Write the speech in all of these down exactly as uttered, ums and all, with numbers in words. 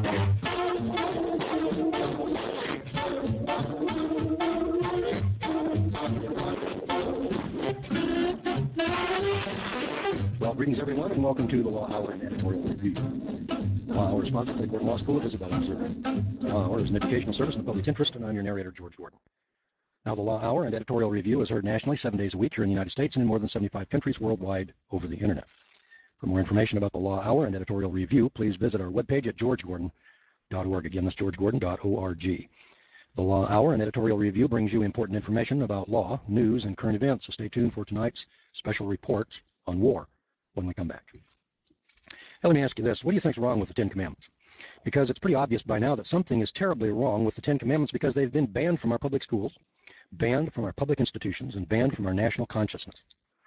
Well, greetings everyone, and welcome to the Law Hour and Editorial Review. Law Hour is sponsored by the Gordon Law School of Isabella, Missouri. Law Hour is an educational service in the public interest, and I'm your narrator, George Gordon. Now, the Law Hour and Editorial Review is heard nationally seven days a week here in the United States and in more than seventy-five countries worldwide over the internet. For more information about the Law Hour and Editorial Review, please visit our webpage at george gordon dot org. Again, that's george gordon dot org. The Law Hour and Editorial Review brings you important information about law, news, and current events, so stay tuned for tonight's special report on war when we come back. Now, let me ask you this. What do you think is wrong with the Ten Commandments? Because it's pretty obvious by now that something is terribly wrong with the Ten Commandments because they've been banned from our public schools, banned from our public institutions, and banned from our national consciousness.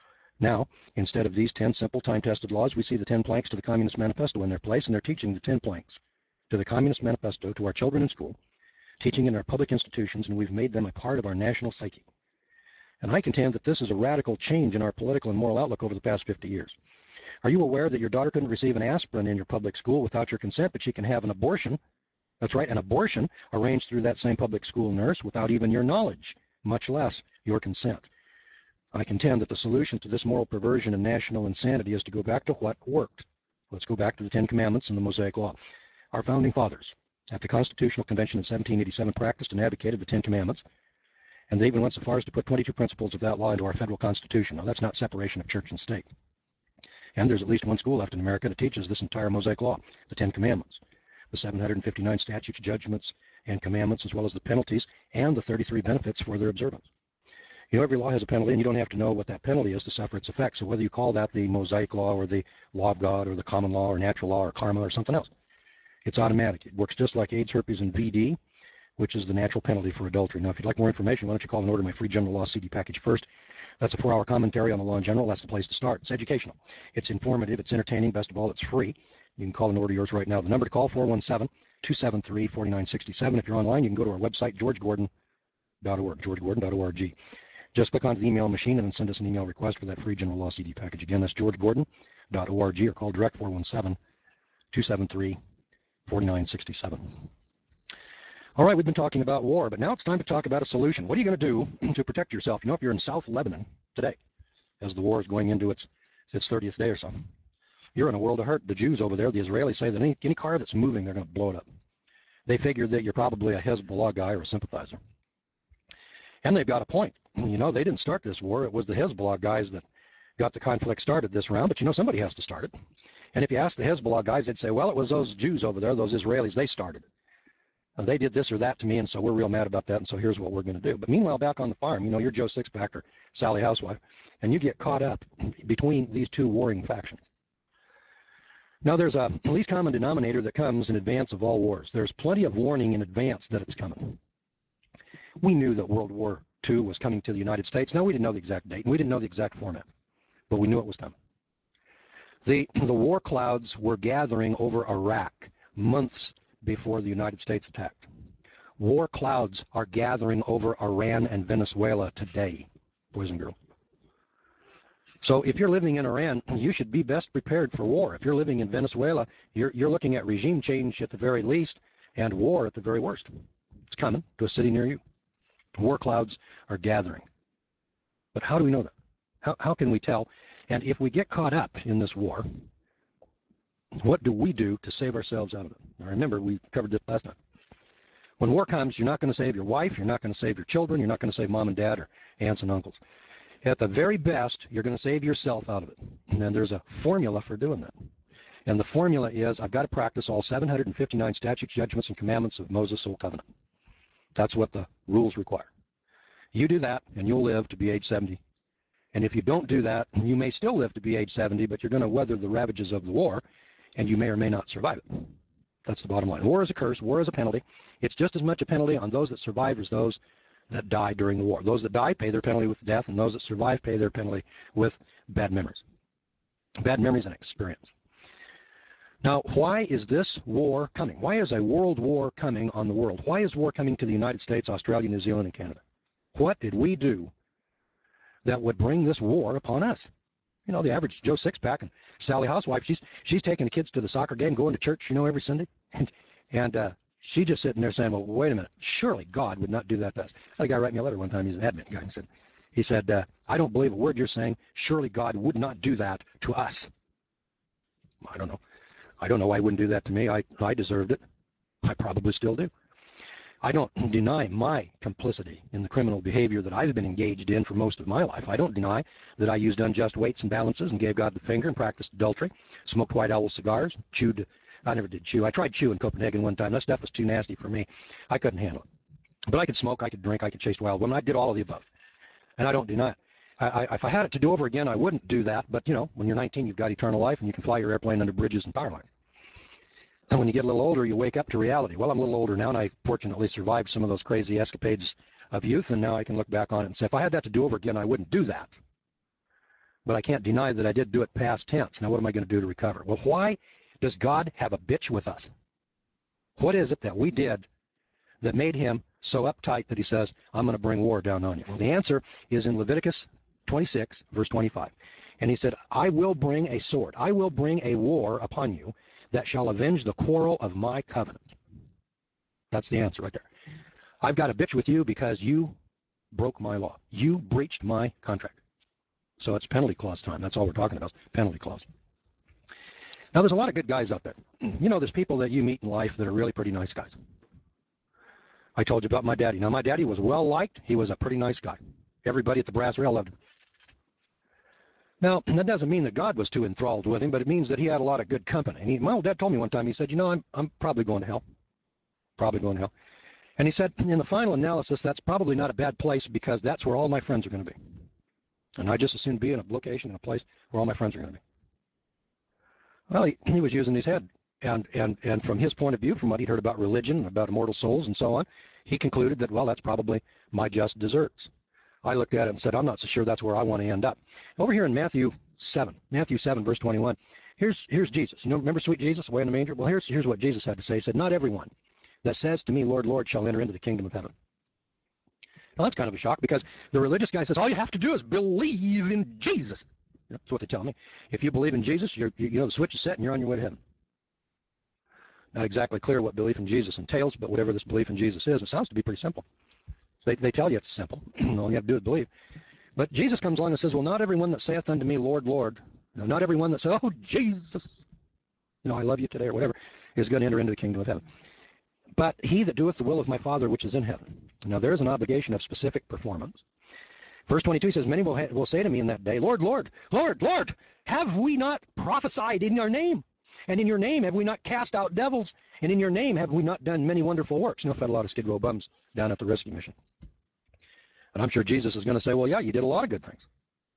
Now, instead of these ten simple time-tested laws, we see the ten planks to the Communist Manifesto in their place, and they're teaching the ten planks to the Communist Manifesto to our children in school, teaching in our public institutions, and we've made them a part of our national psyche. And I contend that this is a radical change in our political and moral outlook over the past fifty years. Are you aware that your daughter couldn't receive an aspirin in your public school without your consent, but she can have an abortion? That's right, an abortion arranged through that same public school nurse without even your knowledge, much less your consent. I contend that the solution to this moral perversion and national insanity is to go back to what worked. Let's go back to the Ten Commandments and the Mosaic Law. Our founding fathers at the Constitutional Convention of seventeen eighty-seven practiced and advocated the Ten Commandments, and they even went so far as to put twenty-two principles of that law into our federal Constitution. Now, that's not separation of church and state. And there's at least one school left in America that teaches this entire Mosaic Law, the Ten Commandments, the seven hundred fifty-nine statutes, judgments, and commandments, as well as the penalties and the thirty-three benefits for their observance. You know, every law has a penalty, and you don't have to know what that penalty is to suffer its effects. So whether you call that the Mosaic Law or the Law of God or the common law or natural law or karma or something else, it's automatic. It works just like AIDS, herpes, and V D, which is the natural penalty for adultery. Now, if you'd like more information, why don't you call and order my free general law C D package first. That's a four-hour commentary on the law in general. That's the place to start. It's educational. It's informative. It's entertaining. Best of all, it's free. You can call and order yours right now. The number to call, four one seven, two seven three, four nine six seven. If you're online, you can go to our website, george gordon dot org, george gordon dot org. Just click onto the email machine and then send us an email request for that free general law C D package. Again, that's george gordon dot org, or call direct four one seven, two seven three, four nine six seven. All right, we've been talking about war, but now it's time to talk about a solution. What are you going to do to protect yourself? You know, if you're in South Lebanon today, as the war is going into its its thirtieth day or so, you're in a world of hurt. The Jews over there, the Israelis, say that any, any car that's moving, they're going to blow it up. They figure that you're probably a Hezbollah guy or a sympathizer. And they've got a point. You know, they didn't start this war. It was the Hezbollah guys that got the conflict started this round, but you know, somebody has to start it. And if you ask the Hezbollah guys, they'd say, well, it was those Jews over there, those Israelis, they started it. They did this or that to me, and so we're real mad about that, and so here's what we're going to do. But meanwhile, back on the farm, you know, you're Joe Sixpack or Sally Housewife, and you get caught up between these two warring factions. Now, there's a least common denominator that comes in advance of all wars. There's plenty of warning in advance that it's coming. We knew that World War Two was coming to the United States. Now, we didn't know the exact date, and we didn't know the exact format, but we knew it was coming. The, the war clouds were gathering over Iraq months before the United States attacked. War clouds are gathering over Iran and Venezuela today, boys and girls. So if you're living in Iran, you should be best prepared for war. If you're living in Venezuela, you're, you're looking at regime change at the very least and war at the very worst. It's coming to a city near you. War clouds are gathering. But how do we know that? How, how can we tell? And if we get caught up in this war, what do we do to save ourselves out of it? Now, remember, we covered this last time. When war comes, you're not going to save your wife, you're not going to save your children, you're not going to save mom and dad or aunts and uncles. At the very best, you're going to save yourself out of it. And then there's a formula for doing that. And the formula is, I've got to practice all seven hundred fifty-nine statutes, judgments, and commandments of Moses' Old Covenant. That's what the rules require. You do that, and you'll live to be age seventy. And if you don't do that, you may still live to be age seventy, but you're going to weather the ravages of the war, and you may or may not survive it. That's the bottom line. War is a curse. War is a penalty. It's just as much a penalty on those that survive as those that die during the war. Those that die pay their penalty with death, and those that survive pay their penalty with bad memories. Bad memories and experience. Now, why is this war coming? Why is a world war coming on the world? Why is war coming to the United States, Australia, New Zealand, and Canada? What did we do that would bring this war upon us? You know, the average Joe Sixpack and Sally Housewife, she's she's taking the kids to the soccer game, going to church, you know, every Sunday. And And uh, she just sitting there saying, well, wait a minute, surely God would not do that to us. I had a guy write me a letter one time, he's an admin guy, and said, he said, uh, I don't believe a word you're saying, surely God would not do that to us. I don't know. I don't know why he wouldn't do that to me. I, I deserved it. I probably still do. I don't deny my complicity in the criminal behavior that I've been engaged in for most of my life. I don't deny that I used unjust weights and balances and gave God the finger and practiced adultery, smoked White Owl cigars, chewed. I never did chew. I tried chew in Copenhagen one time. That stuff was too nasty for me. I couldn't handle it. But I could smoke, I could drink, I could chase wild women. I did all of the above. And I don't deny it. I, I, if I had it to do over again, I wouldn't do that. But, you know, when you're nineteen, you've got eternal life, and you can fly your airplane under bridges and power lines. And when you get a little older, you wake up to reality. Well, I'm a little older now, and I fortunately survived some of those crazy escapades of youth, and now I can look back on it and say, if I had that to do over again, I wouldn't do that. But I can't deny that I did do it past tense. Now, what am I going to do to recover? Well, why does God have a bitch with us? What is it that we did that made him so uptight that he says, I'm going to bring war down on you? Well, the answer is in Leviticus twenty-six, verse twenty-five. And he said, I will bring a sword. I will bring a war upon you that shall avenge the quarrel of my covenant. That's the answer right there. I've got a bitch with you because you broke my law. You breached my contract. So it's penalty clause time. That's all we're talking about, penalty clause. Now, there's a lot of good guys out there. You know, there's people that you meet in life that are really pretty nice guys. I told you about my daddy. Now, my daddy was well-liked. He was a pretty nice guy. Everybody at the brass rail loved him. Now, that doesn't mean that God was too enthralled with him, but it means that he had a lot of good company. And he, my old dad told me one time, he said, you know, I'm, I'm probably going to hell. Probably going to hell. And he said, in the final analysis, that's probably not a bad place because that's where all my friends are going to be. And I just as soon be in a location, in a place where all my friends are going to be. Well, he, he was using his head. And, and, and from his point of view, from what he'd heard about religion, about immortal souls and so on, he concluded that, well, that's probably my just deserts. I looked at it and said, I'm not so sure that's where I want to end up. Over here in Matthew seven, Matthew seven, verse twenty-one, here's, here's Jesus. You know, remember sweet Jesus, away in the manger? Well, here's, here's what Jesus had to say. He said, not everyone that says to me, Lord, Lord, shall enter into the kingdom of heaven. Now, that's kind of a shock because the religious guy says, all you have to do is believe in Jesus. You know, that's what they tell me. If you believe in Jesus, you're, you, you know, the switch is set and you're on your way to heaven. Not exactly clear what belief in Jesus entails, but whatever this belief in Jesus is, it sounds to be pretty simple. They, they tell you it's simple. All you have to do is believe. But Jesus comes along and says, well, not everyone that saith unto me, Lord, Lord, you know, not everyone that says, oh, Jesus, you know, I love you today or whatever, is going to enter into the kingdom of heaven. But he that doeth the will of my Father which is in heaven. Now, there is an obligation of specific performance. Verse twenty-two says, many will, ha will say to me in that day, Lord, Lord, Lord, Lord, have we not prophesied in your name? And in your name have we not cast out devils? And in your name have we not done many wonderful works? You know, fed a lot of Skid Row bums down at the rescue mission. And I'm sure Jesus is going to say, well, yeah, you did a lot of good things.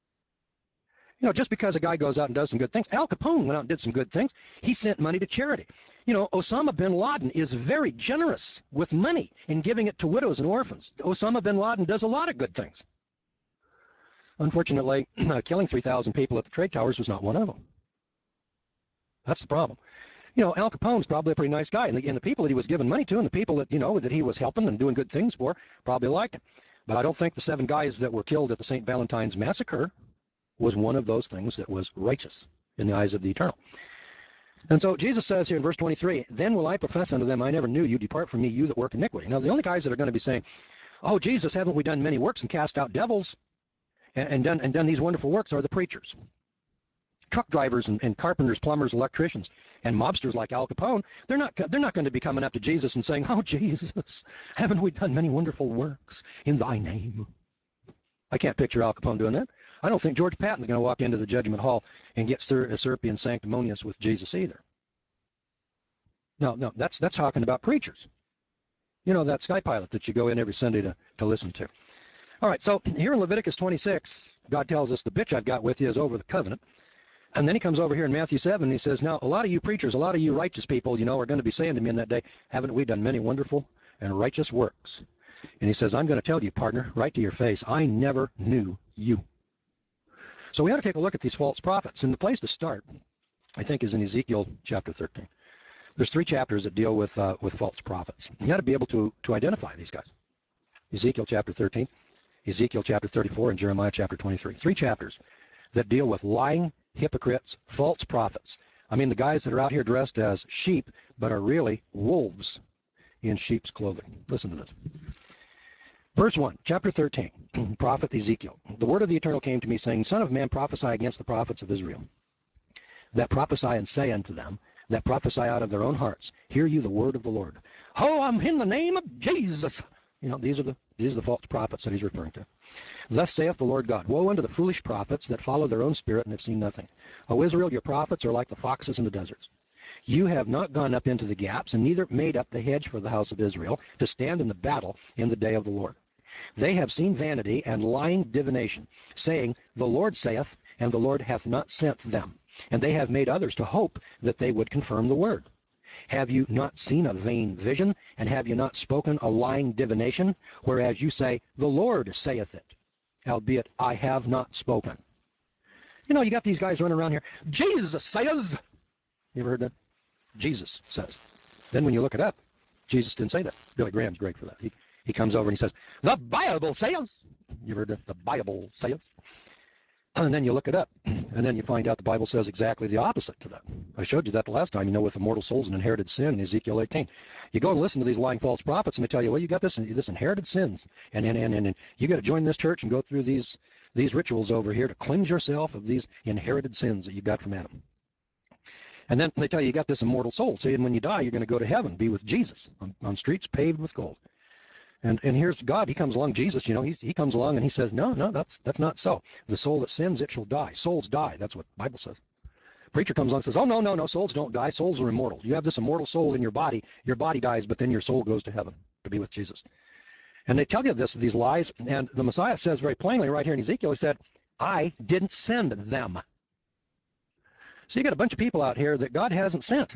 You know, just because a guy goes out and does some good things, Al Capone went out and did some good things. He sent money to charity. You know, Osama bin Laden is very generous with money in giving it to widows and orphans. Osama bin Laden does a lot of good things. Unfortunately, killing three thousand people at the trade towers was not one of them. That's the problem. You know, Al Capone's probably a pretty nice guy, and the, and the people that he was giving money to and the people that, you know, that he was helping and doing good things for probably liked him. But I don't think the seven guys that were killed at the Saint Valentine's Massacre was one of those things that was righteous in the eyes of the eternal. And so Jesus says here in verse twenty-three, then will I profess unto them, I never knew you, depart from me, you that work iniquity. Now, the only guys that are going to be saying, oh, Jesus, haven't we done many works and cast out devils and, and, done, and done these wonderful works are the preachers. Truck drivers and, and carpenters, plumbers, electricians, and mobsters like Al Capone, they're not, they're not going to be coming up to Jesus and saying, oh, Jesus, haven't we done many wonderful works in thy name? I can't picture Al Capone doing that. I don't think George Patton's going to walk into the judgment hall and get ser syrupy and sanctimonious with Jesus either. No, no, that's, that's talking about preachers. You know, that sky pilot that you go in every Sunday to, to listen to. All right, so here in Leviticus twenty-six, God tells us the bitch I've got with you is over the covenant. And then he comes over here in Matthew seven and he says, now, a lot of you preachers, a lot of you righteous people, you know, are going to be saying to me in that day, haven't we done many wonderful and righteous works? And he says, I'm going to tell you, partner, right to your face, I never knew you. So we ought to take a look at these false prophets. And the place to start, I think, is in Ezekiel chapter thirteen. There's three chapters that deal with, uh, with false prophets. You ought to be able to, to identify these guys. Ezekiel chapter thirteen, Ezekiel chapter thirty-four, and Jeremiah chapter twenty-three. Three chapters that deal with lying hypocrites, false prophets, I mean, the guys that are out here dressed as sheep, but are really wolves in sheep's clothing. Listen to this. Verse one, chapter thirteen, prophet Ezekiel. The word of the Eternal came to me, saying, Son of man, prophesy against the prophets of Israel, that prophesy and say unto them, that prophesy out of their own hearts, hear you the word of the Lord. Oh, I'm in the name of Jesus. You know, these are the these are the false prophets that he's referring to. Thus saith the Lord God, woe unto the foolish prophets that follow their own spirit and have seen nothing. O Israel, your prophets are like the foxes in the deserts. You have not gone up into the gaps, and neither made up the hedge for the house of Israel, to stand in the battle in the day of the Lord. They have seen vanity and lying divination, saying, the Lord saith, and the Lord hath not sent them. And they have made others to hope that they would confirm the word. Have you not seen a vain vision, and have you not spoken a lying divination, whereas you say, the Lord saith it, albeit I have not spoken? You know, you got these guys running around here, Jesus says. You ever heard that? Jesus says. Then when you look it up, Jesus didn't say that. Billy Graham's great for that. He, he comes over and he says, the Bible says. You ever heard that? The Bible says. And then you look it up, and then you find out the Bible says exactly the opposite to that. I showed you that the last time, you know, with immortal souls and inherited sin in Ezekiel eighteen. You go and listen to these lying false prophets, and they tell you, well, you got this this inherited sins, and and and, and you got to join this church and go through these these rituals over here to cleanse yourself of these inherited sins that you got from Adam. And then they tell you you got this immortal soul. See, and when you die, you're going to go to heaven, be with Jesus on, on streets paved with gold. And and here's God. He comes along, Jesus, you know, he, he comes along and he says, no, no, that's that's not so. The soul that sins, it shall die. Souls die. That's what the Bible says. Preacher comes along and says, oh, no, no, no, souls don't die. Souls are immortal. You have this immortal soul in your body. Your body dies, but then your soul goes to heaven to be with Jesus. And they tell you this, these lies. And the Messiah says very plainly right here in Ezekiel, he said, I didn't send them. So you got a bunch of people out here that God hasn't sent.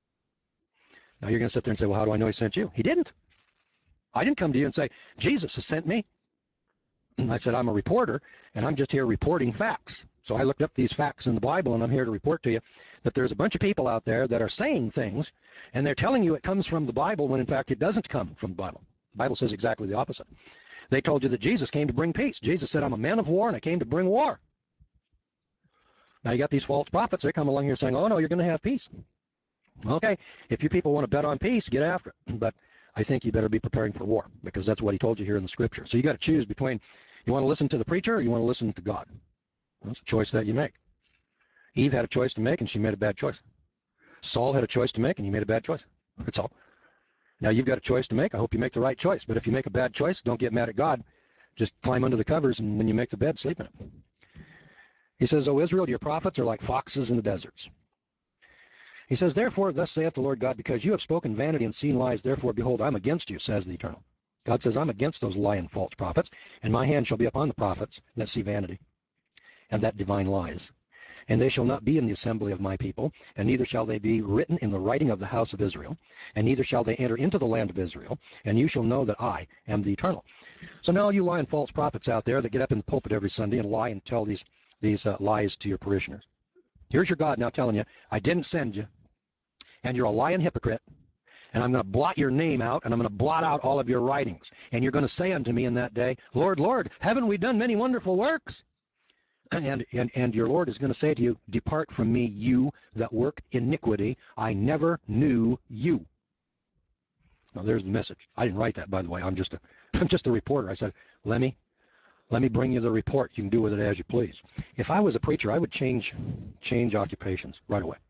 Now you're going to sit there and say, well, how do I know he sent you? He didn't. I didn't come to you and say, Jesus has sent me. I said, I'm a reporter, and I'm just here reporting facts. So I looked up these facts in the Bible, and I'm here to report to you that there's a bunch of people out there that are saying things, and they're telling you it comes from the Bible when, in fact, it doesn't come from the Bible. The Bible says exactly the opposite. They told you that Jesus came to bring peace. Jesus said, I'm a man of war, and I came to bring war. Now you got these false prophets. They come along here saying, oh, no, you're going to have peace. Okay, if you people want to bet on peace, get after it. But I think you better be preparing for war, because that's what he told you here in the scripture. So you got to choose between, you want to listen to the preacher or you want to listen to God. That's a choice that you make. Eve had a choice to make, and she made a bad choice. Saul had a choice to make, and he made a bad choice. That's all. Now you've got a choice to make. I hope you make the right choice. But if you make a bad choice, don't get mad at God. Just climb under the covers, and when you make the bed, sleep in it. He says, O Israel, your prophets are like foxes in the deserts. He says, therefore, thus saith the Lord God, because you have spoken vanity and seen lies, therefore, behold, I'm against you, says the Eternal. God says, I'm against those lying false prophets, and my hand shall be upon the prophets that see vanity and that divine lies. And they shall not be in the assembly of my people, and neither shall they be written in the writing of the house of Israel, and neither shall they enter into the land of Israel, and you shall know that I am the Eternal. So now you lying false prophets out there that get up in the pulpit every Sunday and lie and tell these, these uh, lies to your parishioners. Here's your God now telling you, I didn't send you, and you're a lying hypocrite, and I'm going to blot your name out, and I'm going to blot out all of your writings. And you're going to say unto me in that day, Lord, Lord, haven't we done many wonderful works? And, and, and your Lord is going to say to you, depart from me, you that work iniquity. I never knew you. Now, there's the message. I didn't write that, by the way. I'm just a, I'm just a reporter. I said, let me, let me bring you the report. You can do with it as you please. If I was a preacher, I would change, change occupations right away.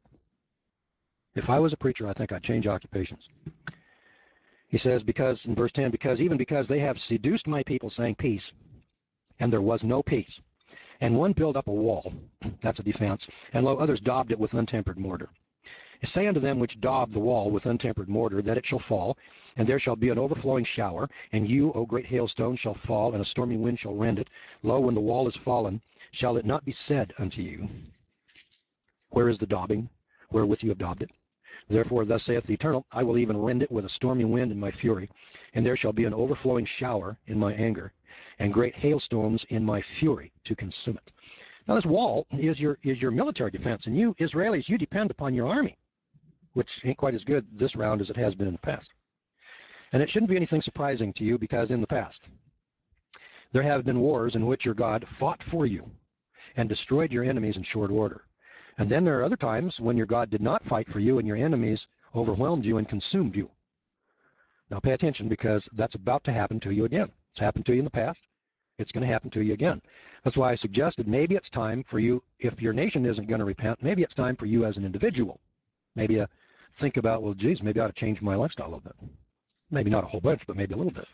If I was a preacher, I think I'd change occupations. He says, because, in verse ten, because even because they have seduced my people, saying peace, and there was no peace. And one built up a wall, that's a defense, and lo, others daubed it with untempered mortar. Say unto them which daub the wall with untempered mortar, that it shall fall, and there shall be an overflowing shower, and you, O great hailstone, shall fall, and a stormy wind shall rend it. Lo, when the wall is fallen, shall it not be said unto you, where is the daubing, wherewith you have daubed it? Therefore, thus saith the Eternal, I will even rend it with a stormy wind in my fury, and there shall be an overflowing shower in my anger, and great hailstones in my fury to consume it. Now, this wall is your is your military defense, and you Israelis, you depend upon your army, which ain't quite as good this round as it has been in the past. And it shouldn't be anything surprising to you, because in the past, there have been wars in which your God fought for you and destroyed your enemies in short order. And then there are other times when your God did not fight for you and your enemies overwhelmed you and consumed you. Now pay attention, because that's about to happen to you again. It's happened to you in the past. It's going to happen to you again. That's why I suggested maybe it's time for you, if your nation isn't going to repent, maybe it's time for you as an individual. Maybe uh, think about, well, geez, maybe I ought to change my lifestyle a little bit. Maybe not a whole bunch, but maybe a little bit.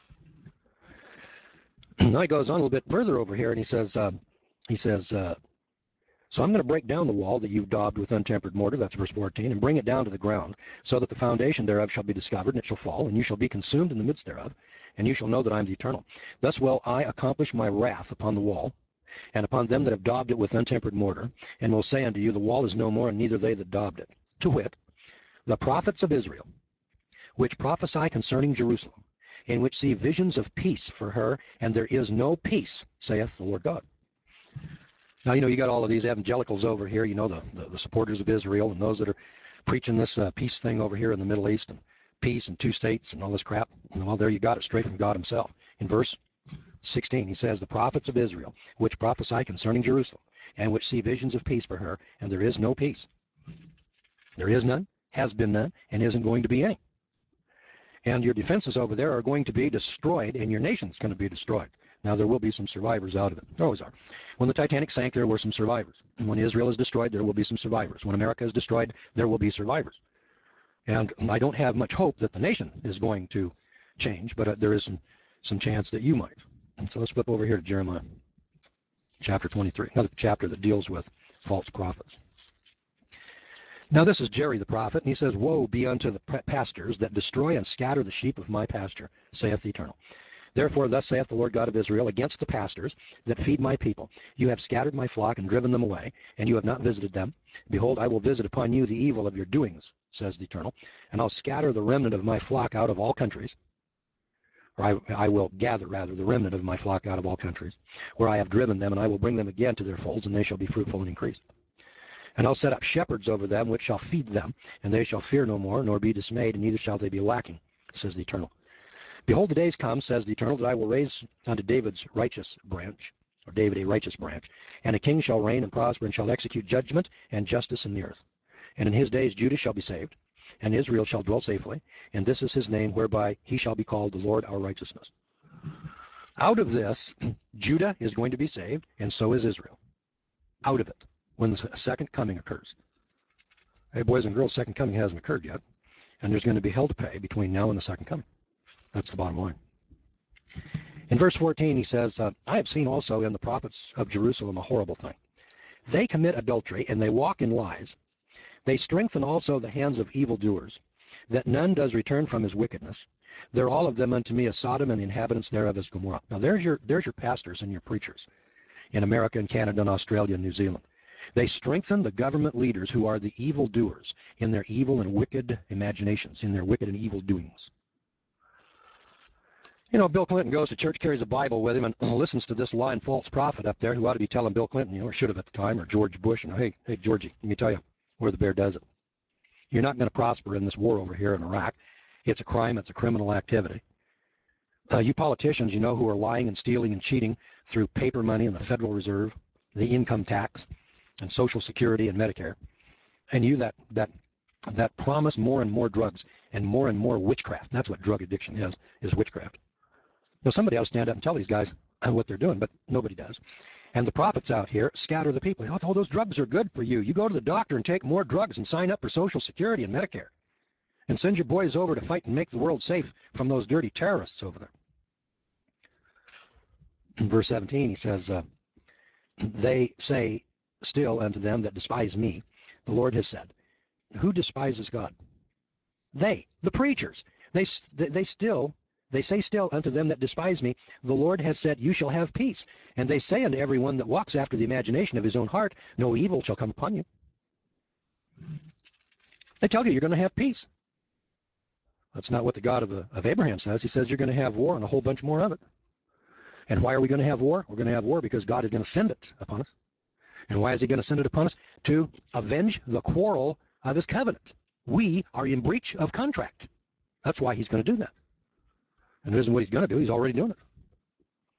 Now he goes on a little bit further over here, and he says, uh, he says, uh, so I'm going to break down the wall that you've daubed with untempered mortar, that's verse fourteen, and bring it down to the ground, so that the foundation thereof shall be discovered, and it shall fall, and you shall be consumed in the midst thereof, and you shall know that I am the Eternal. Thus will I accomplish my wrath upon the wall, and upon them that have daubed it with untempered mortar, and will say unto you, the wall is no more, and neither they that daubed it. To wit, the prophets of Israel, which prophesy concerning Jerusalem, in which see visions of peace for her, and there is no peace, saith the Lord God. Now, you know, you got all of these evangelicals over here, you know, the, the, the supporters of Israel, and those that are preaching this uh, peace thing over here in the Middle East, and peace and two states and all this crap. And, well, there you got it, straight from God himself. In verse sixteen, he says, the prophets of Israel, which prophesy concerning Jerusalem, and which see visions of peace for her, and there is no peace. There is none, has been none, and isn't going to be any. And your defenses over there are going to be destroyed, and your nation's going to be destroyed. Now, there will be some survivors out of it. There always are. When the Titanic sank, there were some survivors. And when Israel is destroyed, there will be some survivors. When America is destroyed, there will be survivors. And I don't have much hope that the nation is going to change, but uh, there is some, some chance that you might. And so let's flip over here to Jeremiah chapter twenty-three, another chapter that deals with false prophets. Now this is Jerry the prophet, and he says, woe be unto the pastors that destroy and scatter the sheep of my pasture, saith the Eternal. Therefore thus saith the Lord God of Israel against the pastors that feed my people. You have scattered my flock and driven them away, and you have not visited them. Behold, I will visit upon you the evil of your doings, says the Eternal, and I'll scatter the remnant of my flock out of all countries. Or I, I will gather, rather, the remnant of my flock out of all countries, where I have driven them, and I will bring them again to their folds, and they shall be fruitful and increased. And I'll set up shepherds over them, which shall feed them, and they shall fear no more, nor be dismayed, and neither shall they be lacking, says the Eternal. Behold, the days come, says the Eternal, that I will raise unto David's righteous branch, or David a righteous branch, and a king shall reign and prosper, and shall execute judgment and justice in the earth. And in his days Judah shall be saved, and Israel shall dwell safely, and this is his name, whereby he shall be called the Lord our righteousness. Out of this, Judah is going to be saved, and so is Israel. Out of it, when the second coming occurs. Hey, boys and girls, second coming hasn't occurred yet, and there's going to be hell to pay between now and the second coming. That's the bottom line. In verse fourteen, he says, uh, I have seen also in the prophets of Jerusalem a horrible thing. They commit adultery, and they walk in lies. They strengthen also the hands of evildoers, that none does return from his wickedness. They're all of them unto me as Sodom, and the inhabitants thereof as Gomorrah. Now there's your, there's your pastors and your preachers in America and Canada and Australia and New Zealand. They strengthen the government leaders who are the evildoers in their evil and wicked imaginations, in their wicked and evil doings. You know, Bill Clinton goes to church, carries a Bible with him, and listens to this lying false prophet up there who ought to be telling Bill Clinton, you know, or should have at the time, or George Bush, you know, hey, hey, Georgie, let me tell you where the bear does it. You're not going to prosper in this war over here in Iraq. It's a crime. It's a criminal activity. Uh, you politicians, you know, who are lying and stealing and cheating through paper money and the Federal Reserve, the income tax, and Social Security and Medicare, and you that that that promise more and more drugs and more and more witchcraft. That's what drug addiction is, is witchcraft. Now, somebody ought to stand up and tell these guys what they're doing, but nobody does. And the prophets out here scatter the people. Oh, those drugs are good for you. You go to the doctor and take more drugs and sign up for Social Security and Medicare. And send your boys over to fight and make the world safe from those dirty terrorists over there. In verse seventeen, he says, uh, they say still unto them that despise me, the Lord has said. Who despises God? They, the preachers. They, they still... They say still unto them that despise me, the Lord has said, you shall have peace. And they say unto everyone that walks after the imagination of his own heart, no evil shall come upon you. They tell you you're going to have peace. That's not what the God of, uh, of Abraham says. He says you're going to have war and a whole bunch more of it. And why are we going to have war? We're going to have war because God is going to send it upon us. And why is he going to send it upon us? To avenge the quarrel of his covenant. We are in breach of contract. That's why he's going to do that. And it isn't what he's going to do. He's already doing it.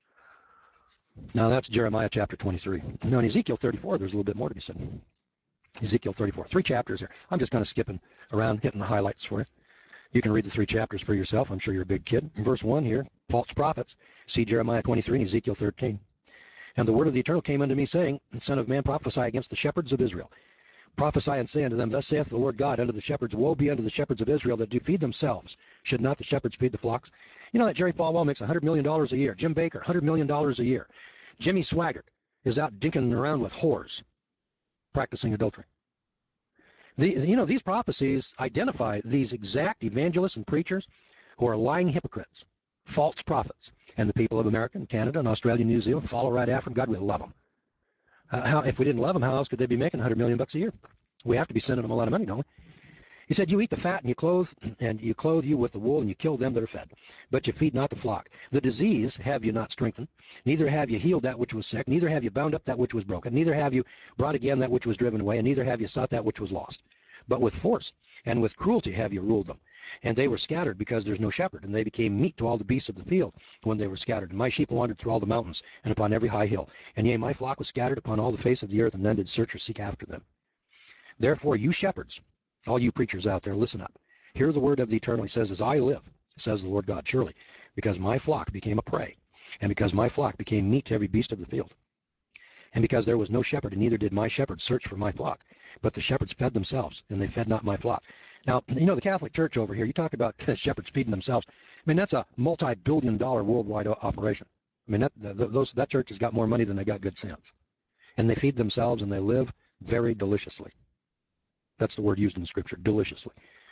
Now that's Jeremiah chapter twenty-three. Now in Ezekiel thirty-four, there's a little bit more to be said. Ezekiel thirty-four. Three chapters here. I'm just kind of skipping around, hitting the highlights for you. You can read the three chapters for yourself. I'm sure you're a big kid. In verse one here, false prophets. See Jeremiah twenty-three and Ezekiel thirteen. And the word of the Eternal came unto me, saying, Son of man, prophesy against the shepherds of Israel. Prophesy and say unto them, Thus saith the Lord God unto the shepherds, Woe be unto the shepherds of Israel that do feed themselves. Should not the shepherds feed the flocks? You know that Jerry Falwell makes one hundred million dollars a year. Jim Baker, one hundred million dollars a year. Jimmy Swaggart is out dinking around with whores, practicing adultery. The, you know, these prophecies identify these exact evangelists and preachers who are lying hypocrites, false prophets. And the people of America and Canada and Australia and New Zealand follow right after them. God, we love them. Uh, how, if we didn't love them, how else could they be making one hundred million bucks a year? We have to be sending them a lot of money, don't we? He said, You eat the fat and you clothe, and you clothe you with the wool, and you kill them that are fed. But you feed not the flock. The disease have you not strengthened, neither have you healed that which was sick, neither have you bound up that which was broken, neither have you brought again that which was driven away, and neither have you sought that which was lost. But with force and with cruelty have you ruled them. And they were scattered because there's no shepherd, and they became meat to all the beasts of the field when they were scattered. And my sheep wandered through all the mountains and upon every high hill. And yea, my flock was scattered upon all the face of the earth, and none did search or seek after them. Therefore, you shepherds, all you preachers out there, listen up. Hear the word of the Eternal. He says, As I live, says the Lord God, surely, because my flock became a prey, and because my flock became meat to every beast of the field, and because there was no shepherd, and neither did my shepherds search for my flock, but the shepherds fed themselves, and they fed not my flock. Now, you know, the Catholic Church over here, you talk about shepherds feeding themselves. I mean, that's a multi-billion dollar worldwide operation. I mean, that, the, those, that church has got more money than they got good sense. And they feed themselves, and they live very deliciously. That's the word used in the Scripture, deliciously.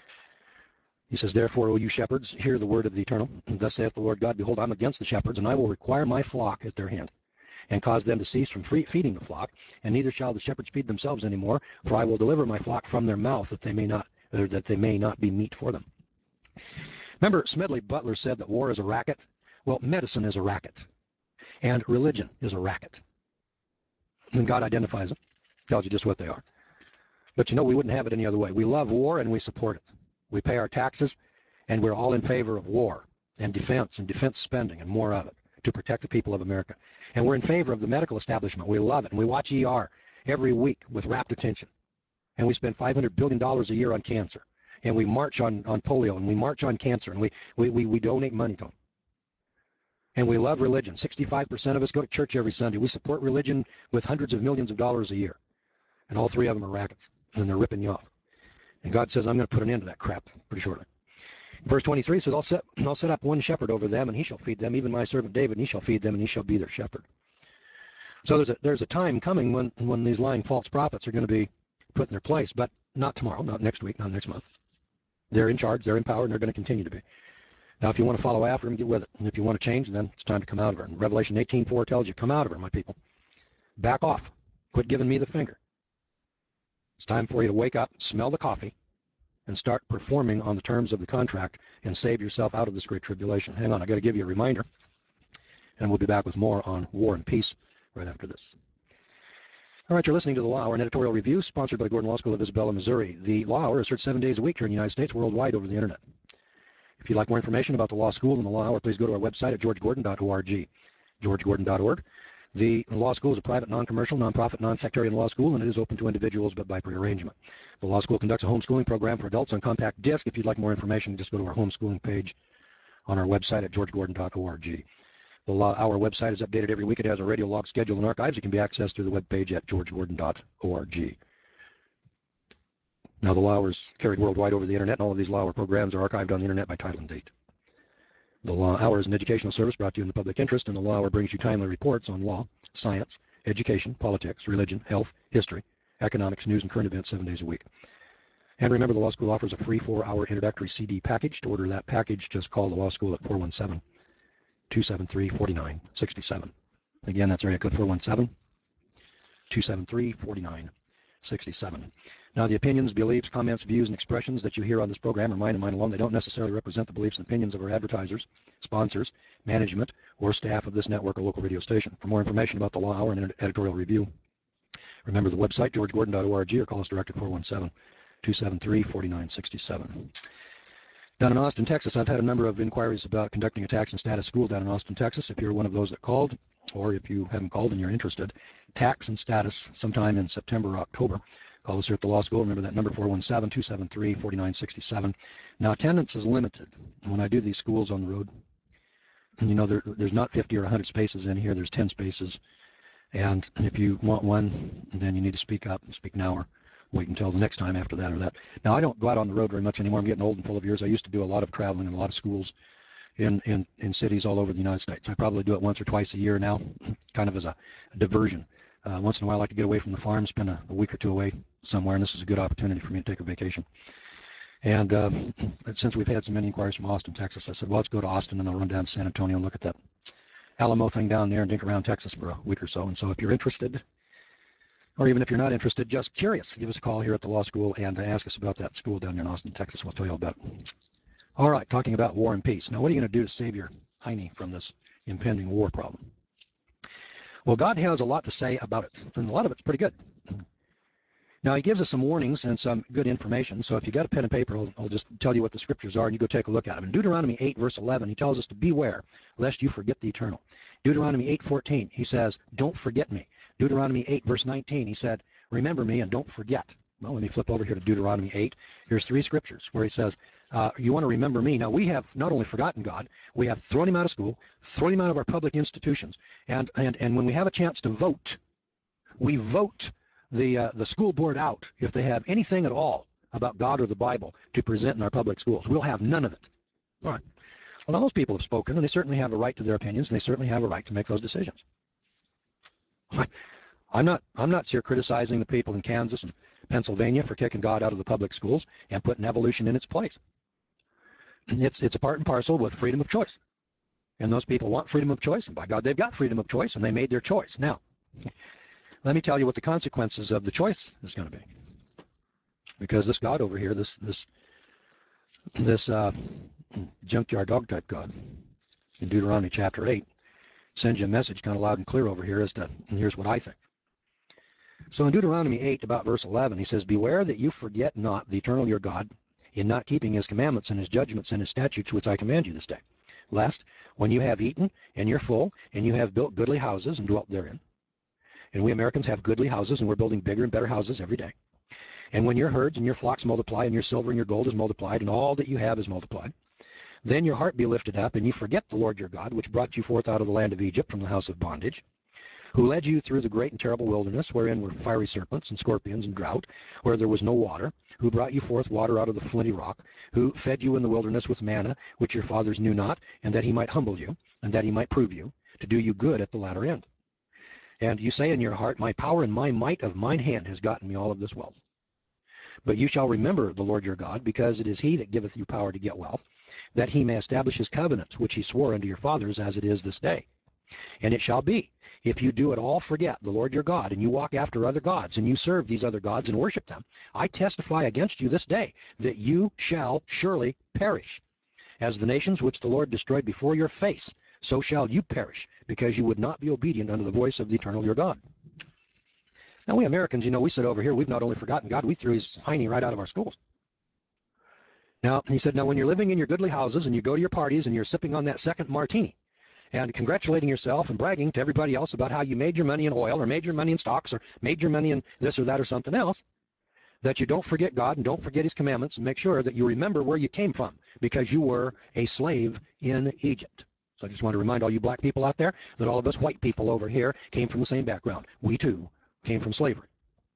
He says, Therefore, O you shepherds, hear the word of the Eternal. And thus saith the Lord God, Behold, I'm against the shepherds, and I will require my flock at their hand, and cause them to cease from free feeding the flock, and neither shall the shepherds feed themselves any more, for I will deliver my flock from their mouth, that they may not, or that they may not be meat for them. Remember, Smedley Butler said that war is a racket? Well, medicine is a racket, and religion is a racket. And God identifies them, tells you just what they are. But you know, we wouldn't have it any other way. We love war, and we support it. We pay our taxes, and we're all in favor of war and defense and defense spending and more of it to protect the people of America. And we're in favor of the medical establishment. We love it. And we watch E R every week with rapt attention. And we spend five hundred billion dollars a year on cancer. And we march on, on polio, and we march on cancer, and we, we, we, we donate money to them. And we love religion. sixty-five percent of us go to church every Sunday. We support religion with hundreds of millions of dollars a year. And all three of them are rackets, and they're ripping you off. And God says, I'm going to put an end to that crap pretty shortly. Verse twenty-three says, I'll set, I'll set up one shepherd over them, and he shall feed them, even my servant David, and he shall feed them, and he shall be their shepherd. So there's a, there's a time coming when, when these lying false prophets are going to be put in their place, but not tomorrow, not next week, not next month. They're in charge, they're in power, and they're going to continue to be. Now, if you want to follow after them, get with it. And if you want to change, then it's time to come out of her. And Revelation eighteen four tells you, come out of her, my people. Back off. Quit giving me the finger. It's time for you to wake up, smell the coffee, and start performing on the terms of the contract and save yourself out of this great tribulation. Hang on, I got to give you a reminder, and we'll be back with more on war and peace right after this. All right, you're listening to the Law Hour, an editorial review sponsored by the Gordon Law School of Isabella, Missouri. The Law Hour is heard seven days a week here in the United States, worldwide over the internet. If you'd like more information about the law school and the Law Hour, please go to our website at george gordon dot org, george gordon dot org. The law school is a private, non-commercial, non-profit, non-sectarian law school, and it is open to individuals, but by prearrangement. The law school conducts a homeschooling program for adults on compact disc. If you'd like more information, just go to our homeschooling page on our website at george gordon dot org. The law, our website is updated every week. It has a radio log schedule and archives. It can be accessed through the webpage at george gordon dot org. Now, the Law Hour is carried worldwide over the internet, and all of these Law Hour programs are archived on the internet by title and date. The Law Hour is an educational service brought to you in the public interest, and the Law Hour brings you timely reports on law, science, education, politics, religion, health, history, economics, news, and current events seven days a week. And remember, the Law School offers a free four-hour introductory C D package. To order that package, just call the Law School at four one seven, two seven three, four nine six seven. Again, that's area code four one seven, two seven three, four nine six seven. Now, the opinions, beliefs, comments, views, and expressions that you hear on this program are mine and mine alone. They don't necessarily represent the beliefs and opinions of our advertisers, sponsors, management, or staff of this network or local radio station. For more information about the Law Hour and an editorial review, remember the website, george gordon dot org, or call us direct at four one seven, two seven three, four nine six seven. Down in Austin, Texas, I've had a number of inquiries about conducting a tax and status school down in Austin, Texas. If you're one of those that called, or if you haven't called and you're interested, tax and status sometime in September or October. Call us here at the law school. Remember that number, four one seven, two seven three, four nine six seven. Now, attendance is limited. When I do these schools on the road, you know, there, there's not fifty or one hundred spaces in here. There's ten spaces. And if you want one, then you need to speak up, speak now, or wait until the next time after that or that. Now, I don't go out on the road very much anymore. I'm getting old and full of years. I used to do a lot of traveling in a lot of schools in, in, in cities all over the United States. I probably do it once or twice a year now, kind of as a, a diversion. Uh, once in a while, I like to get away from the farm, spend a, a week or two away somewhere, and this is a good opportunity for me to take a vacation. And uh, since we've had so many inquiries from Austin, Texas, I said, well, let's go to Austin, and I'll run down to San Antonio and look at that Alamo thing down there and dink around Texas for a week or so. And so if you're interested, or even if you're not interested, just curious, give us a call here at the law school and ask us about that school down there in Austin, Texas. We'll tell you all about it. All right, talking about war and peace. Now, what are you going to do to save your hiney from this impending war problem? Well, God has a lot to say about it, and a lot of it's pretty good. Now, he gives us some warnings and some good information. So if you got a pen and paper, I'll, I'll just tell you what the scriptures are, and you go take a look at them. In Deuteronomy eight, verse eleven, he tells us to beware, lest you forget the eternal. Deuteronomy eight, fourteen, he says, don't forget me. Deuteronomy eight, verse nineteen, he said, remember me and don't forget. Well, let me flip over here to Deuteronomy eight. Here's three scriptures where he says, uh, you want to remember me. Now, we have not only forgotten God, we have thrown him out of school, thrown him out of our public institutions, and, and, and when we have a chance to vote, we vote the uh, the school board out if they have anything at all about God or the Bible to present in our public schools. We'll have none of it. All right. Well, those people have spoken, and they certainly have a right to their opinions, and they certainly have a right to make those decisions. I'm not I'm not here criticizing the people in Kansas and Pennsylvania for kicking God out of the public schools and putting evolution in its place. It's it's a part and parcel with freedom of choice. And those people want freedom of choice, and by God, they've got freedom of choice, and they made their choice. Now, let me tell you what the consequences of the choice is going to be. Because this God over here, this this this uh, junkyard dog type God in Deuteronomy chapter eight, sends you a message kind of loud and clear over here as to, and here's what I think. So in Deuteronomy eight, about verse eleven, he says, beware that you forget not the eternal your God in not keeping his commandments and his judgments and his statutes which I command you this day. Lest, when you have eaten and you're full and you have built goodly houses and dwelt therein, and we Americans have goodly houses, and we're building bigger and better houses every day. And when your herds and your flocks multiply, and your silver and your gold is multiplied, and all that you have is multiplied, then your heart be lifted up, and you forget the Lord your God, which brought you forth out of the land of Egypt from the house of bondage, who led you through the great and terrible wilderness, wherein were fiery serpents and scorpions and drought, where there was no water, who brought you forth water out of the flinty rock, who fed you in the wilderness with manna, which your fathers knew not, and that he might humble you, and that he might prove you, to do you good at the latter end. And you say in your heart, my power and my might of mine hand has gotten me all of this wealth. But you shall remember the Lord your God, because it is he that giveth you power to get wealth, that he may establish his covenants, which he swore unto your fathers, as it is this day. And it shall be, if you do at all forget the Lord your God, and you walk after other gods, and you serve these other gods and worship them, I testify against you this day, that you shall surely perish. As the nations which the Lord destroyed before your face, so shall you perish, because you would not be obedient unto the voice of the eternal your God. Now, we Americans, you know, we sit over here, we've not only forgotten God, we threw his hiney right out of our schools. Now, he said, now when you're living in your goodly houses and you go to your parties and you're sipping on that second martini and congratulating yourself and bragging to everybody else about how you made your money in oil or made your money in stocks or made your money in this or that or something else, that you don't forget God and don't forget his commandments, and make sure that you remember where you came from, because you were a slave in Egypt. So I just want to remind all you black people out there that all of us white people over here came from the same background. We too came from slavery.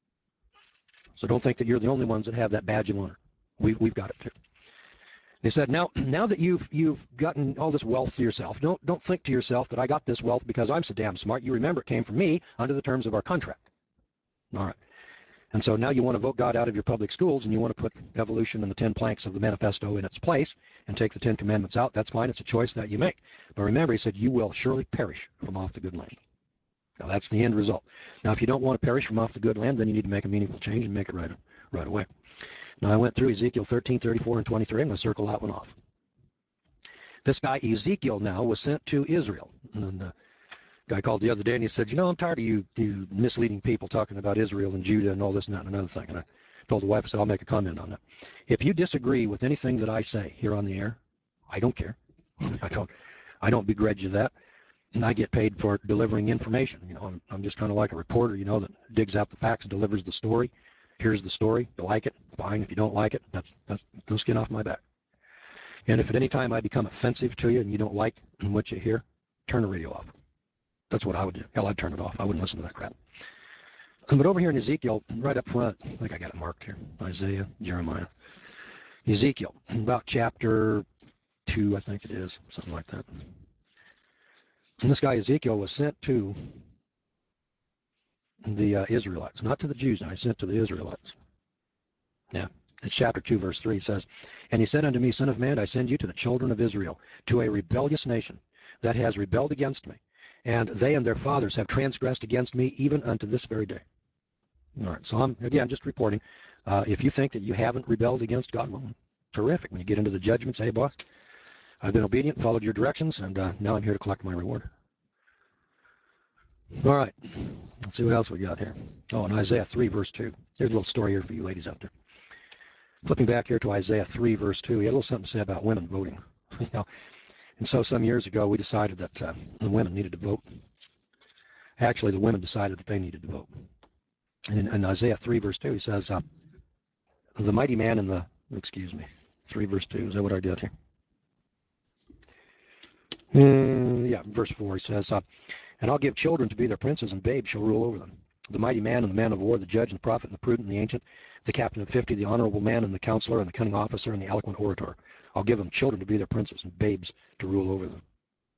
So don't think that you're the only ones that have that badge of honor. We've, we've got it too. They said, now, now that you've you've gotten all this wealth to yourself, don't don't think to yourself that I got this wealth because I'm so damn smart. You remember it came from me under the terms of our contract. All right. And so now you want to vote God out of your public schools, and you want to put evolution and the ten planks of the manifesto in its place and take the Ten Commandments out. That's fine. It's a choice that you make. But remember, he said, you will surely perish from off the good land. Now, that's the end result. Now, if you don't want to perish from off the good land, then you need to make a meaningful change and make it right, right away. Now, I went through Ezekiel thirteen, thirty-four, and twenty-three. I'm going to circle that one off. This guy, Ezekiel, now was sent to Israel. And uh, guy called the other day and he said, you know, I'm tired of you, you misleading people talking about Israel and Judah and all this and that and another thing. And I told the wife, I said, I'll make a comment on that. If you disagree with anything that I say here on the air, I don't care. I don't, I don't begrudge you that. And I get paid for delivering information. You know, I'm, I'm just kind of like a reporter, you know, that digs out the facts, delivers the story. Here's the story. You like it? Fine. If you don't like it, that's, that's no skin off my back. And if at any time I become offensive to you and you don't like what you hear, turn the radio off. That's what I would do. Hell, I'd turn it off. I wouldn't listen to that crap. But over here in Ezekiel, right up front, I think I got it marked here. Isaiah, Jeremiah. Ezekiel, about chapter two, I think it is, something like that. And this guy Ezekiel was sent to the uh, Israelites, not to the Jews. Now, he sent to the Israelites. Yeah, it's chapter two, verse three. It says, "And he said unto me, Son of man, I send you to the children of Israel, to a rebellious nation that has rebelled against me, and they and their fathers have transgressed against me even unto this very day." All right, so I'm, again, just reporting. Uh, if you think that you haven't rebelled against God, well, terrific. When you get into the judgments, hey, boss, I've been obedient, followed your directions, and uh, now I'm here to collect my reward. All right, let's see what else we got here. Oh, in Isaiah three, verse two. There's a little story here for you ladies out there. Flipping back here to Isaiah three, verse two, he had a little something to say about women voting. You know, and so some years ago, we decided that uh, the women needed to vote. Actually, the women decided that they needed to vote. And in, in Isaiah three, verse two, he says, uh, the mighty man in the, excuse me, three, verse two, is that what I got here? Uh, yeah, verse four, he says, uh, "And I'll give children to be their princes, and babes shall rule over them. The mighty man and the man of war, the judge and the prophet and the prudent and the ancient, the captain of fifty, the honorable man and the counselor and the cunning officer and the eloquent orator. I'll give them children to be their princes and babes to rule over them."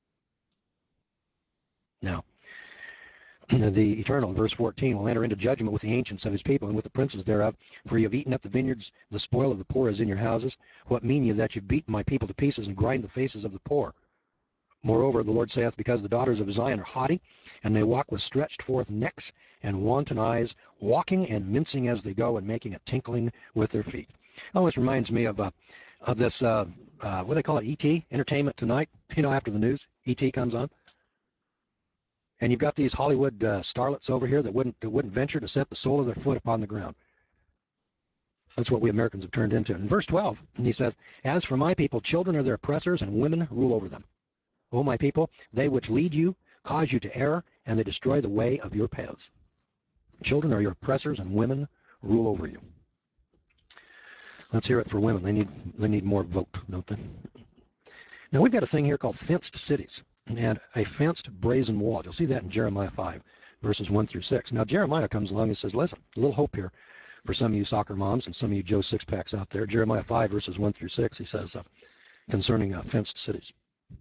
Now, the Eternal, verse fourteen, "will enter into judgment with the ancients of his people and with the princes thereof, for you have eaten up the vineyards, the spoil of the poor is in your houses. What mean you that you beat my people to pieces and grind the faces of the poor? Moreover, the Lord saith, because the daughters of Zion are haughty, and they walk with stretched forth necks and wanton eyes, walking and mincing as they go, and making a tinkling with their feet." Oh, this reminds me of uh, of this, uh, uh, what do they call it, E T, Entertainment Tonight, you know, after the news, E T comes on. And you've got these Hollywood uh, starlets over here that wouldn't, that wouldn't venture to set the sole of their foot upon the ground. That's what we Americans have turned into. In verse twelve, he says, "As for my people, children are their oppressors, and women rule over them. O my people, they which lead you cause you to err, and they destroy the way of your paths. Children are your oppressors, and women rule over you." Let's hear it for women. They need, they need more vote, don't they? Now, we've got a thing here called fenced cities and a fenced brazen wall. You'll see that in Jeremiah five, verses one through six. Now, Jeremiah comes along and says, listen, a little hope here for some of you soccer moms and some of you Joe Sixpacks out there. Jeremiah five, verses one through six, he says, uh, concerning uh, fenced cities.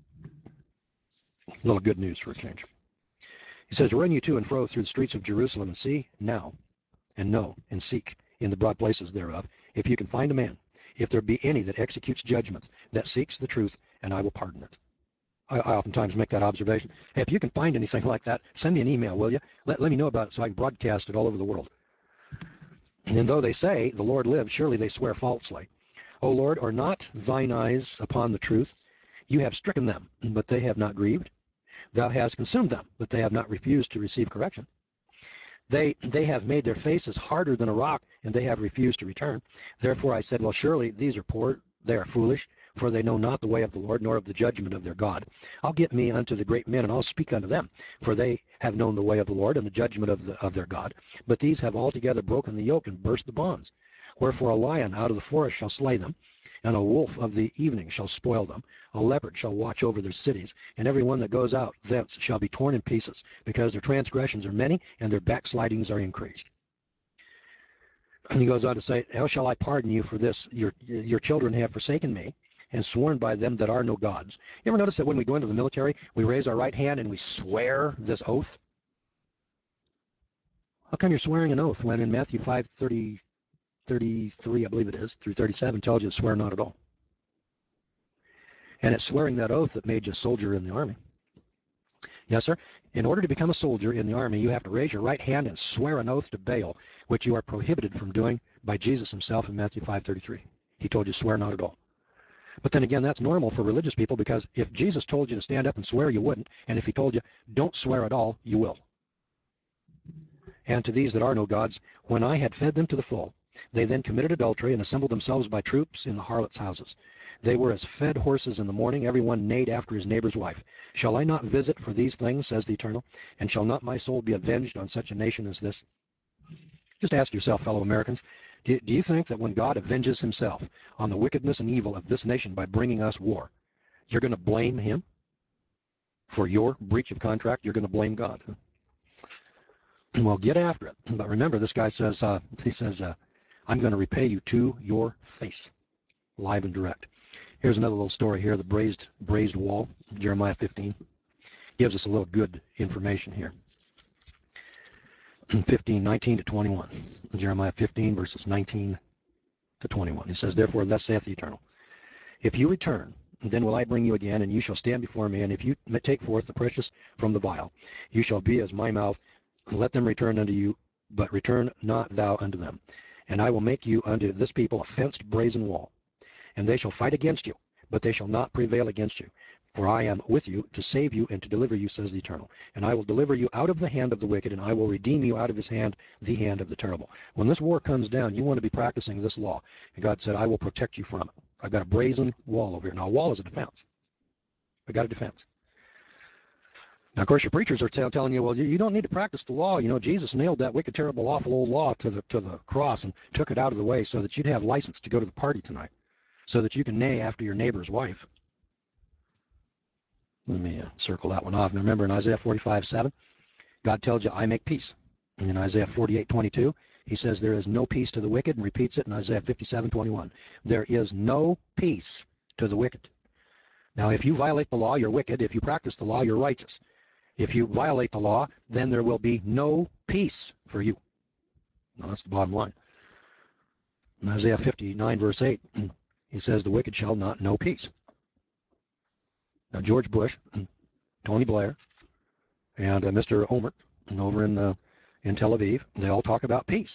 A little good news for a change. He says, "Run you to and fro through the streets of Jerusalem, and see now, and know, and seek in the broad places thereof, if you can find a man, if there be any that executes judgments, that seeks the truth, and I will pardon it." I, I oftentimes make that observation. Hey, if you can find anything like that, send me an email, will you? Let, let me know about it so I can broadcast it all over the world. "And though they say, the Lord lives, surely they swear falsely. O Lord, are not thine eyes upon the truth? You have stricken them, but they have not grieved. Thou hast consumed them, but they have not refused to receive correction. They, they have made their faces harder than a rock, and they have refused to return. Therefore I said, well, surely these are poor, they are foolish, for they know not the way of the Lord, nor of the judgment of their God. I'll get me unto the great men, and I'll speak unto them, for they have known the way of the Lord, and the judgment of, the, of their God. But these have altogether broken the yoke, and burst the bonds. Wherefore a lion out of the forest shall slay them, and a wolf of the evening shall spoil them. A leopard shall watch over their cities, and every one that goes out thence shall be torn in pieces, because their transgressions are many, and their backslidings are increased." And he goes on to say, "How shall I pardon you for this? Your, your children have forsaken me, and sworn by them that are no gods." You ever notice that when we go into the military, we raise our right hand and we swear this oath? How come you're swearing an oath when in Matthew five thirty, thirty-three, I believe it is, through thirty-seven, tells you to swear not at all? And it's swearing that oath that made you a soldier in the army. Yes, sir. In order to become a soldier in the army, you have to raise your right hand and swear an oath to Baal, which you are prohibited from doing by Jesus himself in Matthew five thirty-three. He told you swear not at all. But then again, that's normal for religious people, because if Jesus told you to stand up and swear, you wouldn't. And if he told you don't swear at all, you will. "And to these that are no gods, when I had fed them to the full, they then committed adultery, and assembled themselves by troops in the harlots' houses. They were as fed horses in the morning, every one neighed after his neighbor's wife. Shall I not visit for these things, says the Eternal? And shall not my soul be avenged on such a nation as this?" Just ask yourself, fellow Americans, do, do you think that when God avenges himself on the wickedness and evil of this nation by bringing us war, you're going to blame him for your breach of contract? You're going to blame God. Well, get after it. But remember, this guy says, uh, he says, uh, I'm going to repay you to your face, live and direct. Here's another little story here, the braised, braised wall, Jeremiah fifteen. Gives us a little good information here. fifteen, nineteen to twenty-one. Jeremiah fifteen, verses nineteen to twenty-one. It says, therefore, thus saith the Eternal, if you return, then will I bring you again, and you shall stand before me, and if you take forth the precious from the vial, you shall be as my mouth. Let them return unto you, but return not thou unto them. And I will make you unto this people a fenced brazen wall, and they shall fight against you, but they shall not prevail against you. For I am with you to save you and to deliver you, says the Eternal. And I will deliver you out of the hand of the wicked, and I will redeem you out of his hand, the hand of the terrible. When this war comes down, you want to be practicing this law. And God said, I will protect you from it. I've got a brazen wall over here. Now, a wall is a defense. I've got a defense. Now, of course, your preachers are t- telling you, well, you, you don't need to practice the law. You know, Jesus nailed that wicked, terrible, awful old law to the, to the cross and took it out of the way so that you'd have license to go to the party tonight, so that you can neigh after your neighbor's wife. Let me uh, circle that one off. Now remember, in Isaiah forty-five, seven, God tells you, I make peace. And in Isaiah forty-eight, twenty-two, he says there is no peace to the wicked, and repeats it in Isaiah fifty-seven, twenty-one. There is no peace to the wicked. Now, if you violate the law, you're wicked. If you practice the law, you're righteous. If you violate the law, then there will be no peace for you. Now, that's the bottom line. In Isaiah fifty-nine, verse eight, he says the wicked shall not know peace. Now, George Bush, Tony Blair, and uh, Mister Omer, and over in uh, in Tel Aviv, they all talk about peace.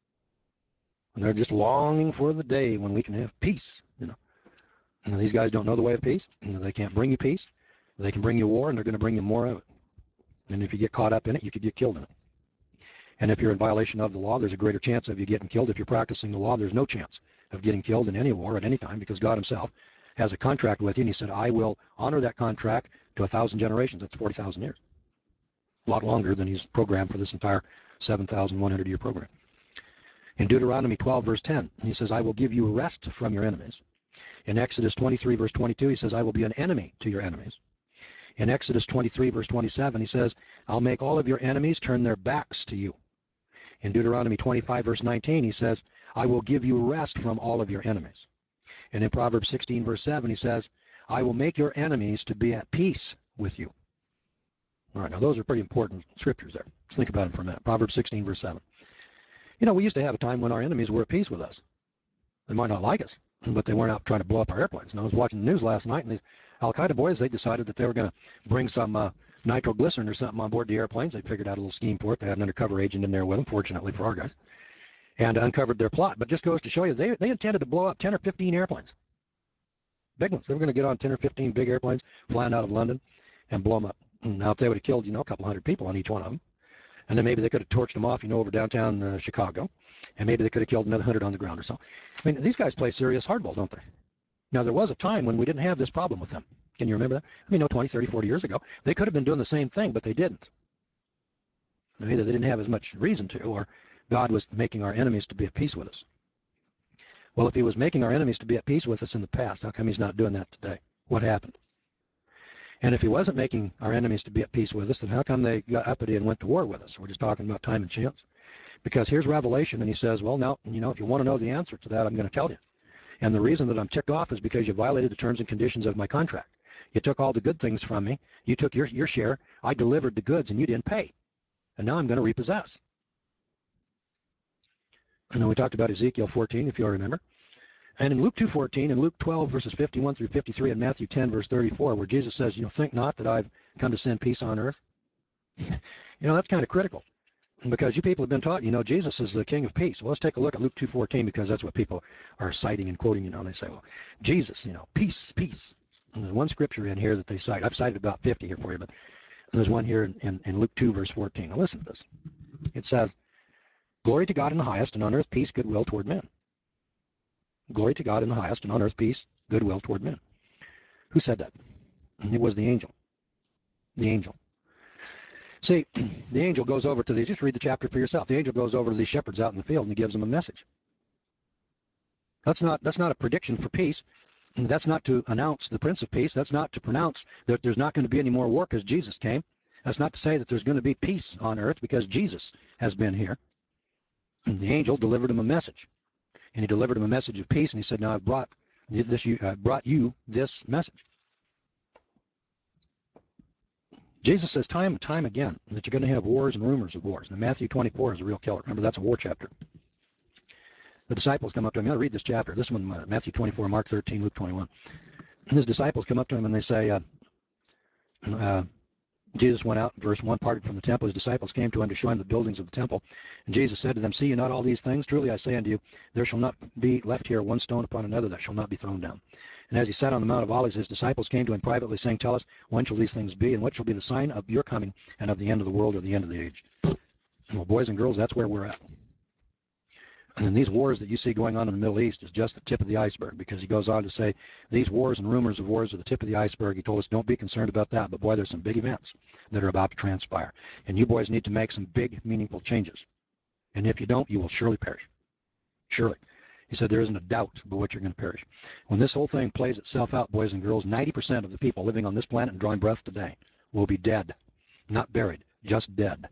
And they're just longing for the day when we can have peace. You know, and these guys don't know the way of peace. You know, they can't bring you peace. They can bring you war, and they're going to bring you more of it. And if you get caught up in it, you could get killed in it. And if you're in violation of the law, there's a greater chance of you getting killed. If you're practicing the law, there's no chance of getting killed in any war at any time, because God himself has a contract with you, and he said, I will honor that contract to a thousand generations. That's forty thousand years. A lot longer than he's programmed for this entire seven thousand one hundred year program. In Deuteronomy twelve, verse ten, he says, I will give you rest from your enemies. In Exodus twenty-three, verse twenty-two, he says, I will be an enemy to your enemies. In Exodus twenty-three, verse twenty-seven, he says, I'll make all of your enemies turn their backs to you. In Deuteronomy twenty-five, verse nineteen, he says, I will give you rest from all of your enemies. And in Proverbs sixteen, verse seven, he says, I will make your enemies to be at peace with you. All right, now those are pretty important scriptures there. Let's think about them for a minute. Proverbs sixteen, verse seven. You know, we used to have a time when our enemies were at peace with us. They might not like us, but they weren't out trying to blow up our airplanes. And I was watching the news last night, and these Al-Qaeda boys, they decided that they were going to bring some uh, nitroglycerin or something on board the airplanes. They figured out a little scheme for it. They had an undercover agent in there with them, fortunately for our guys, and uncovered their plot. But just goes to show you, they, they intended to blow up ten or fifteen airplanes. Big ones. They were going to get on ten or fifteen big airplanes flying out of London and blow them up. Now, if they would have killed, you know, a couple hundred people on each one of them, and then maybe they could have torched them off, you know, over downtown uh, Chicago, and maybe they could have killed another hundred on the ground or so. I mean, these guys play serious hardball, don't they? Now, there was a time when we didn't have this problem with them. Can you remember that? I mean, no, twenty, thirty, forty years ago, they could have been doing the same thing, but they didn't. Now, either they didn't have as much reason to, or God was making our enemies to be at peace with us. Well, if he was making our enemies to be at peace with us in the past, how come he's not doing that today? What happened? And if he wasn't making our enemies to be at peace with us, then how come they got uppity and went to war with us? We're just talking about time and chance. Because here's Revelation, and he says, well, now, you know, if you want to know the answer to that, I'm going to tell you. And the reason that I'm ticked off is because you violated the terms and conditions of my contract. You took all the good things from me. You took your, your share. I delivered the goods, and you didn't pay. And now I'm going to repossess. And then we talked about Ezekiel fourteen, if you all remember. And in Luke two fourteen, and Luke twelve, verses fifty-one through fifty-three, and Matthew ten, verse thirty-four, where Jesus says, you know, think not that I've come to send peace on earth. You know, that's kind of critical. Because you people have been taught, you know, Jesus is the King of Peace. Well, let's take a look at Luke two fourteen, because that's what people are citing and quoting, you know. They say, well, Jesus, you know, peace, peace. And there's one scripture in here that they cite. I've cited about fifty here for you, but there's one here in, in, in Luke two, verse fourteen. Now listen to this. It says, glory to God in the highest, and on earth peace, goodwill toward men. Glory to God in the highest, and on earth peace, goodwill toward men. Who said that? It was the angel. The angel. See, the angel goes over to these, just read the chapter for yourself. The angel goes over to these shepherds out in the field and he gives them a message. That's not, that's not a prediction for peace. That's not to announce the Prince of Peace. That's not to pronounce that there's not going to be any more war because Jesus came. That's not to say that there's going to be peace on earth because Jesus has been here. And the angel delivered him a message. And he delivered him a message of peace, and he said, now I've brought, this, you, uh, brought you this message. Jesus says time and time again that you're going to have wars and rumors of wars. Now, Matthew twenty-four is a real killer. Remember, that's a war chapter. The disciples come up to him. I'm going to read this chapter. This one, uh, Matthew twenty-four, Mark thirteen, Luke twenty-one. And his disciples come up to him and they say, uh, uh, Jesus went out, verse one, parted from the temple. His disciples came to him to show him the buildings of the temple. And Jesus said to them, see you not all these things? Truly I say unto you, there shall not be left here one stone upon another that shall not be thrown down. And as he sat on the Mount of Olives, his disciples came to him privately, saying, tell us, when shall these things be, and what shall be the sign of your coming and of the end of the world or the end of the age? Well, boys and girls, that's where we're at. And these wars that you see going on in the Middle East is just the tip of the iceberg, because he goes on to say these wars and rumors of wars are the tip of the iceberg. He told us don't be concerned about that, but boy, there's some big events that are about to transpire. And you boys need to make some big, meaningful changes. And if you don't, you will surely perish. Surely. He said there isn't a doubt about what you're going to perish. When this whole thing plays itself out, boys and girls, ninety percent of the people living on this planet and drawing breath today will be dead. Not buried, just dead.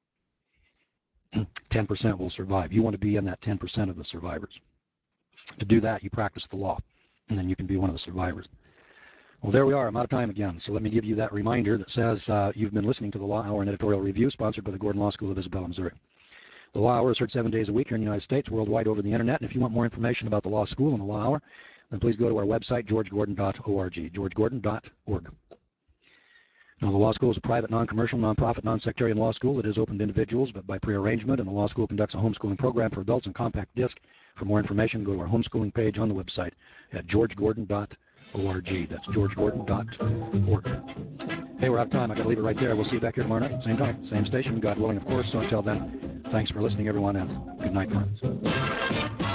ten percent will survive. You want to be in that ten percent of the survivors. To do that, you practice the law, and then you can be one of the survivors. Well, there we are. I'm out of time again. So let me give you that reminder that says uh, you've been listening to the Law Hour and Editorial Review, sponsored by the Gordon Law School of Isabella, Missouri. The Law Hour is heard seven days a week here in the United States, worldwide over the Internet. And if you want more information about the Law School and the Law Hour, then please go to our website, george gordon dot org, george gordon dot org. Now, the law school is a private, non-commercial, non-profit, non-sectarian law school that is open to individuals, but by prearrangement, and the law school conducts a homeschooling program for adults on compact disc. For more information, go to our homeschooling page on the website at george gordon dot org. That's george gordon dot org. Hey, we're out of time. I've got to leave it right there. We'll see you back here tomorrow night, same time, same station, God willing, of course. So until then, thanks for listening, everyone, and good night, friends.